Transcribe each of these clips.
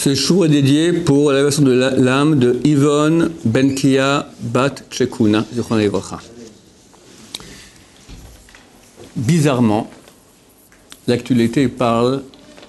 Ce jour est dédié pour la version de l'âme de Yvonne Benkia Bat Tchekuna, Zichron Livracha. Bizarrement, l'actualité parle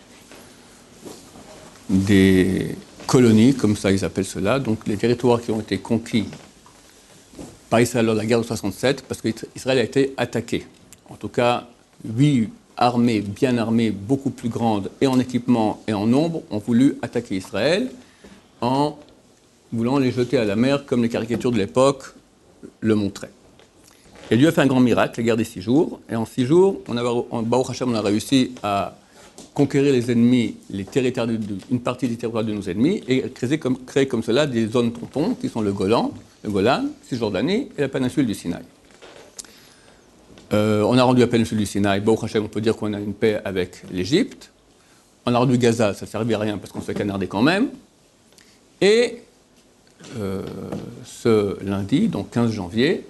des colonies, comme ça ils appellent cela, donc les territoires qui ont été conquis par Israël lors de la guerre de 67, parce qu'Israël a été attaqué. En tout cas, 8 armées bien armées, beaucoup plus grandes, et en équipement et en nombre, ont voulu attaquer Israël en voulant les jeter à la mer, comme les caricatures de l'époque le montraient. Et Dieu a fait un grand miracle, la guerre des 6 jours, et en 6 jours, Baruch Hashem, on a réussi à conquérir les ennemis, une partie des territoires de nos ennemis, et créer comme cela des zones tampons, qui sont le Golan, Cisjordanie et la péninsule du Sinaï. On a rendu la péninsule du Sinaï, Baruch Hashem, on peut dire qu'on a une paix avec l'Égypte. On a rendu Gaza, ça ne servait à rien parce qu'on se fait canarder quand même. Et ce lundi, donc 15 janvier,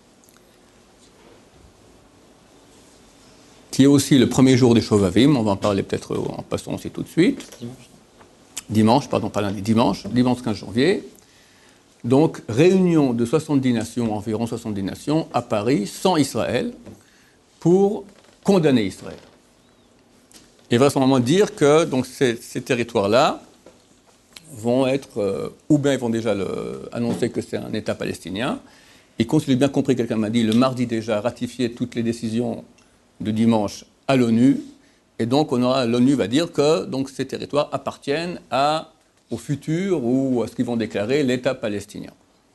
qui est aussi le premier jour des Shovavim, on va en parler peut-être en passant aussi tout de suite. Dimanche, pas lundi, dimanche 15 janvier. Donc, réunion de 70 nations, environ 70 nations, à Paris, sans Israël, pour condamner Israël. Et vraisemblablement dire que donc, ces territoires-là vont être, ou bien ils vont déjà annoncer que c'est un État palestinien, et comme je l'ai bien compris, quelqu'un m'a dit, le mardi déjà, ratifier toutes les décisions de dimanche à l'ONU, et donc l'ONU va dire que donc, ces territoires appartiennent au futur ou à ce qu'ils vont déclarer l'État palestinien.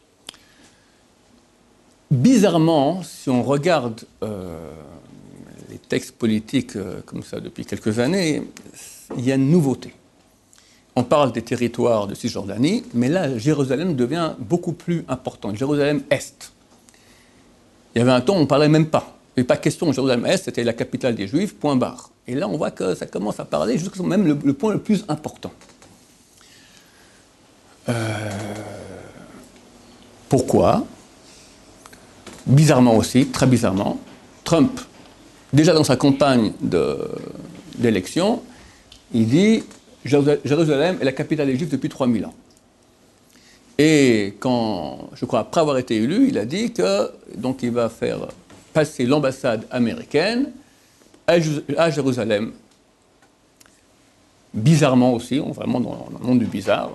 Bizarrement, si on regarde les textes politiques comme ça depuis quelques années, il y a une nouveauté. On parle des territoires de Cisjordanie, mais là, Jérusalem devient beaucoup plus important. Jérusalem-Est. Il y avait un temps où on ne parlait même pas. Il n'y avait pas question, Jérusalem-Est, c'était la capitale des Juifs, point barre. Et là, on voit que ça commence à parler jusqu'à même le point le plus important. Pourquoi? Bizarrement aussi, très bizarrement, Trump, déjà dans sa campagne d'élection, il dit Jérusalem est la capitale des Juifs depuis 3000 ans. Et quand, je crois, après avoir été élu, il a dit que donc il va faire passer l'ambassade américaine à Jérusalem. Bizarrement aussi, vraiment dans le monde du bizarre.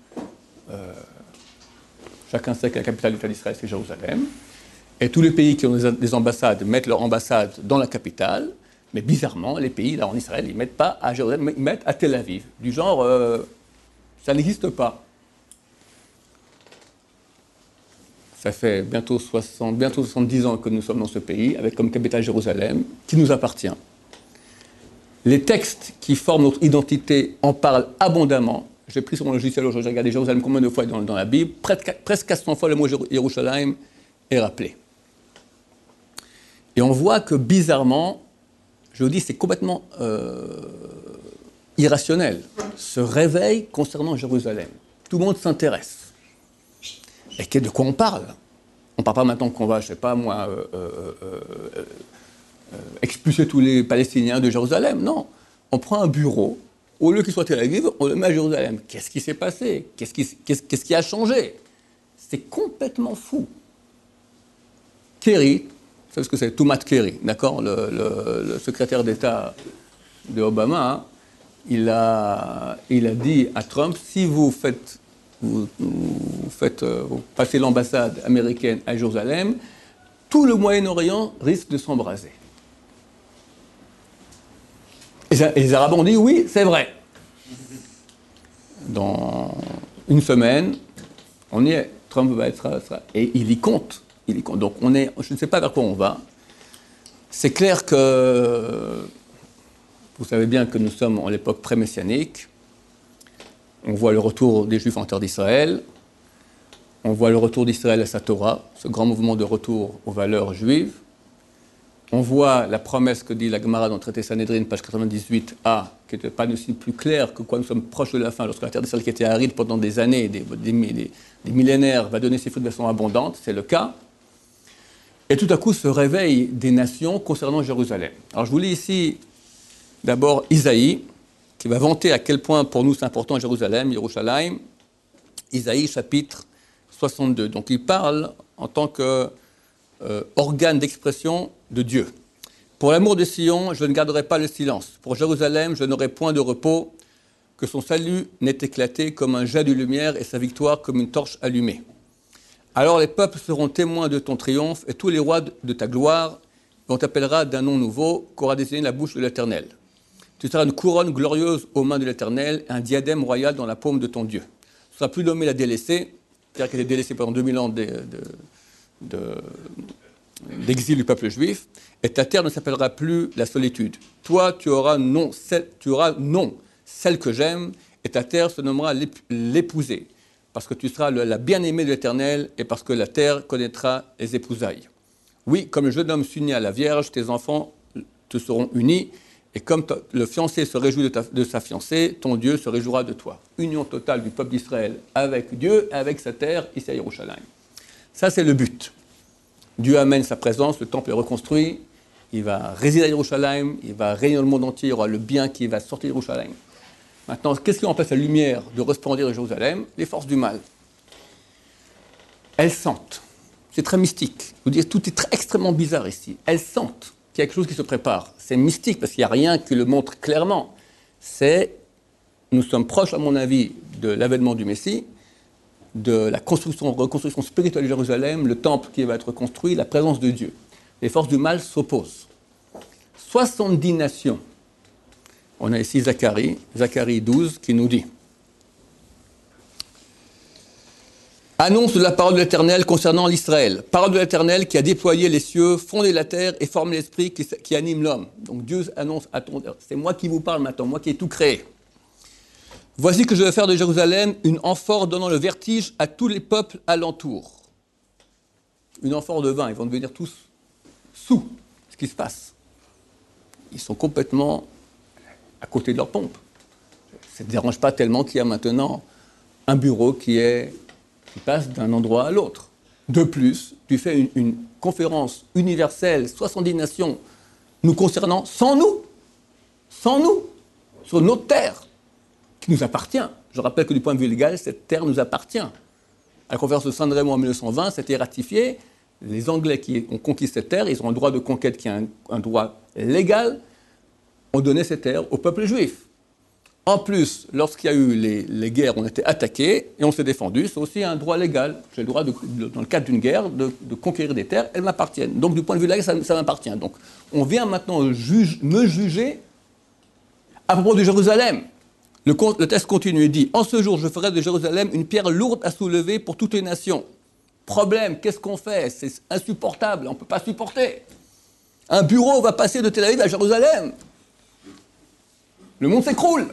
Chacun sait que la capitale de l'État d'Israël, c'est Jérusalem. Et tous les pays qui ont des ambassades mettent leur ambassade dans la capitale. Mais bizarrement, les pays, là en Israël, ils ne mettent pas à Jérusalem, mais ils mettent à Tel Aviv. Du genre, ça n'existe pas. Ça fait bientôt 70 ans que nous sommes dans ce pays, avec comme capitale Jérusalem, qui nous appartient. Les textes qui forment notre identité en parlent abondamment. J'ai pris sur mon logiciel aujourd'hui, j'ai regardé Jérusalem combien de fois dans la Bible, presque 400 fois le mot Yerushalayim est rappelé. Et on voit que bizarrement, je vous dis, c'est complètement irrationnel, ce réveil concernant Jérusalem. Tout le monde s'intéresse. Et de quoi on parle? On ne parle pas maintenant qu'on va, je ne sais pas moi, expulser tous les Palestiniens de Jérusalem. Non, on prend un bureau. Au lieu qu'il soit à Tel Aviv, on le met à Jérusalem. Qu'est-ce qui s'est passé? Qu'est-ce qui a changé? C'est complètement fou. Kerry, vous savez ce que c'est? Toumat Kerry, d'accord, le secrétaire d'État de Obama, hein, il a dit à Trump, si vous passez l'ambassade américaine à Jérusalem, tout le Moyen-Orient risque de s'embraser. Et les Arabes ont dit oui, c'est vrai. Dans une semaine, on y est. Trump va être. Et il y compte. Donc je ne sais pas vers quoi on va. C'est clair que. Vous savez bien que nous sommes en l'époque pré-messianique. On voit le retour des Juifs en terre d'Israël. On voit le retour d'Israël à sa Torah, ce grand mouvement de retour aux valeurs juives. On voit la promesse que dit la Gemara dans le traité Sanhedrin, page 98a, qui n'était pas aussi plus claire que quoi nous sommes proches de la fin, lorsque la terre d'Israël qui était aride pendant des années, des millénaires, va donner ses fruits de façon abondante, c'est le cas. Et tout à coup, ce réveil des nations concernant Jérusalem. Alors je vous lis ici d'abord Isaïe, qui va vanter à quel point pour nous c'est important Jérusalem, Yerushalayim, Isaïe chapitre 62. Donc il parle en tant qu'organe d'expression de Dieu. Pour l'amour de Sion, je ne garderai pas le silence. Pour Jérusalem, je n'aurai point de repos, que son salut n'ait éclaté comme un jet de lumière et sa victoire comme une torche allumée. Alors les peuples seront témoins de ton triomphe et tous les rois de ta gloire, et on t'appellera d'un nom nouveau qu'aura désigné la bouche de l'Éternel. Tu seras une couronne glorieuse aux mains de l'Éternel, un diadème royal dans la paume de ton Dieu. Tu ne seras plus nommé la délaissée, c'est-à-dire qu'elle est délaissée pendant 2000 ans d'exil du peuple juif, et ta terre ne s'appellera plus la solitude. Toi, tu auras nom, celle que j'aime, et ta terre se nommera l'épousée, parce que tu seras la bien-aimée de l'Éternel, et parce que la terre connaîtra les épousailles. Oui, comme le jeune homme s'unit à la Vierge, tes enfants te seront unis, et comme le fiancé se réjouit de sa fiancée, ton Dieu se réjouira de toi. Union totale du peuple d'Israël avec Dieu, avec sa terre, ici à Yerushalayim. Ça, c'est le but. Dieu amène sa présence, le temple est reconstruit, il va résider à Yerushalayim, il va régner dans le monde entier, il y aura le bien qui va sortir de Yerushalayim. Maintenant, qu'est-ce qui empêche la lumière de resplendir à Jérusalem? Les forces du mal. Elles sentent. C'est très mystique. Je vous dis, tout est extrêmement bizarre ici. Elles sentent qu'il y a quelque chose qui se prépare. C'est mystique parce qu'il n'y a rien qui le montre clairement. Nous sommes proches, à mon avis, de l'avènement du Messie, de la reconstruction spirituelle de Jérusalem, le temple qui va être construit, la présence de Dieu. Les forces du mal s'opposent. 70 nations. On a ici Zacharie 12, qui nous dit « Annonce de la parole de l'Éternel concernant l'Israël. Parole de l'Éternel qui a déployé les cieux, fondé la terre et formé l'esprit qui anime l'homme. » Donc Dieu annonce à ton... C'est moi qui vous parle maintenant, moi qui ai tout créé. « Voici que je vais faire de Jérusalem une amphore donnant le vertige à tous les peuples alentours. » Une amphore de vin, ils vont devenir tous sous ce qui se passe. Ils sont complètement à côté de leur pompe. Ça ne dérange pas tellement qu'il y a maintenant un bureau qui passe d'un endroit à l'autre. De plus, tu fais une conférence universelle, 70 nations, nous concernant, sans nous, sur notre terre, qui nous appartient. Je rappelle que du point de vue légal, cette terre nous appartient. À la conférence de San Remo en 1920, c'était ratifié. Les Anglais qui ont conquis cette terre, ils ont un droit de conquête qui est un droit légal, ont donné cette terre au peuple juif. En plus, lorsqu'il y a eu les guerres, on était attaqués et on s'est défendu. C'est aussi un droit légal. J'ai le droit, dans le cadre d'une guerre, de conquérir des terres. Elles m'appartiennent. Donc, du point de vue légal, ça m'appartient. Donc, on vient maintenant me juger à propos de Jérusalem. Le texte continue et dit « En ce jour, je ferai de Jérusalem une pierre lourde à soulever pour toutes les nations. » Problème, qu'est-ce qu'on fait? C'est insupportable, on ne peut pas supporter. Un bureau va passer de Tel Aviv à Jérusalem. Le monde s'écroule.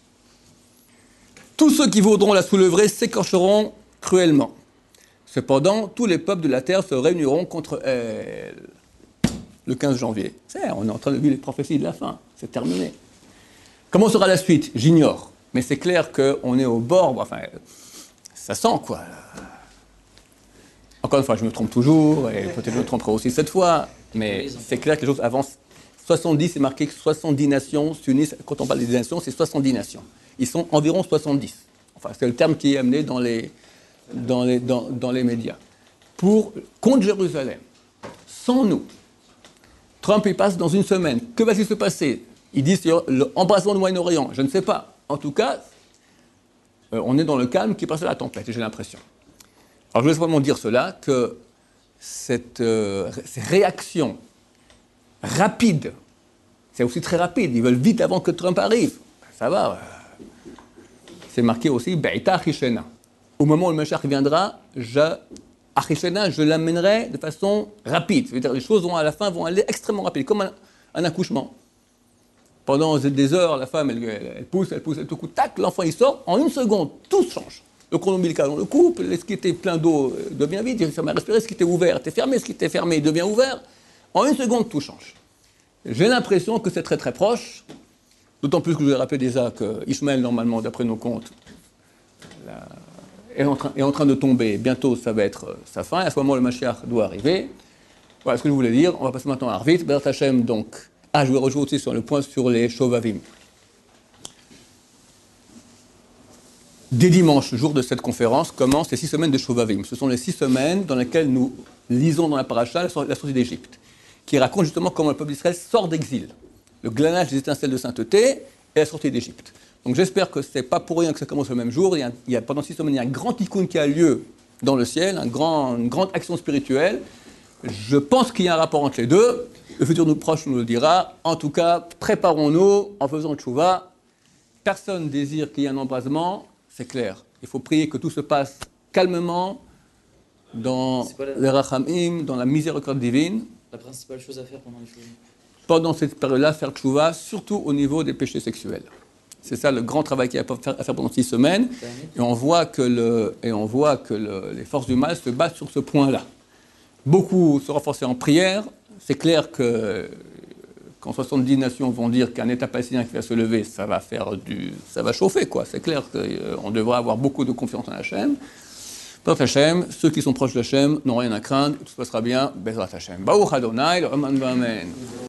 Tous ceux qui voudront la soulever s'écorcheront cruellement. Cependant, tous les peuples de la terre se réuniront contre elle. Le 15 janvier. On est en train de vivre les prophéties de la fin. C'est terminé. Comment sera la suite? J'ignore. Mais c'est clair qu'on est au bord. Enfin, ça sent quoi. Encore une fois, je me trompe toujours, et peut-être je me tromperai aussi cette fois. Mais c'est clair que les choses avancent. 70, c'est marqué que 70 nations s'unissent. Quand on parle des nations, c'est 70 nations. Ils sont environ 70. Enfin, c'est le terme qui est amené dans les médias. Contre Jérusalem, sans nous. Trump, il passe dans une semaine. Que va-t-il se passer? Il dit l'embrasement du Moyen-Orient. Je ne sais pas. En tout cas, on est dans le calme qui passe à la tempête, j'ai l'impression. Alors, je voulais simplement dire cela, que ces réactions rapides, c'est aussi très rapide. Ils veulent vite avant que Trump arrive. Ça va. C'est marqué aussi, Be'ita Achishena. Au moment où le Mashiach viendra, Achishena, je l'amènerai de façon rapide. C'est-à-dire les choses à la fin vont aller extrêmement rapide, comme un accouchement. Pendant des heures, la femme, elle pousse, tout coup, tac, l'enfant il sort, en une seconde, tout change. Le cordon ombilical, on le coupe, ce qui était plein d'eau devient vide, il s'est respirer, ce qui était ouvert était fermé, ce qui était fermé devient ouvert. En une seconde, tout change. J'ai l'impression que c'est très très proche, d'autant plus que je vous ai rappelé déjà que Ishmaël, normalement, d'après nos comptes, est en train de tomber. Bientôt, ça va être sa fin, et à ce moment, le Mashiach doit arriver. Voilà ce que je voulais dire. On va passer maintenant à Arvit. Bezrat Hashem, donc. Je vais rejouer aussi sur le point sur les Shovavim. Dès dimanche, jour de cette conférence, commencent les 6 semaines de Shovavim. Ce sont les 6 semaines dans lesquelles nous lisons dans la paracha la sortie d'Égypte, qui raconte justement comment le peuple d'Israël sort d'exil, le glanage des étincelles de sainteté et la sortie d'Égypte. Donc j'espère que ce n'est pas pour rien que ça commence le même jour. Pendant 6 semaines, il y a un grand tikkun qui a lieu dans le ciel, une grande action spirituelle. Je pense qu'il y a un rapport entre les deux. Le futur proche nous le dira. En tout cas, préparons-nous en faisant le tchouva. Personne ne désire qu'il y ait un embrasement, c'est clair. Il faut prier que tout se passe calmement, dans les rachamim, dans la miséricorde divine. La principale chose à faire pendant les choses. Pendant cette période-là, faire tchouva, surtout au niveau des péchés sexuels. C'est ça le grand travail qu'il y a à faire pendant 6 semaines. Et on voit que, les forces du mal se battent sur ce point-là. Beaucoup se renforcer en prière. C'est clair que quand 70 nations vont dire qu'un État palestinien qui va se lever, ça va chauffer, quoi. C'est clair qu'on devrait avoir beaucoup de confiance en Hachem. Baruch Hashem, ceux qui sont proches d'Hachem n'ont rien à craindre, tout se passera bien. Bezrat Hashem. Baruch Adonai, le Amen.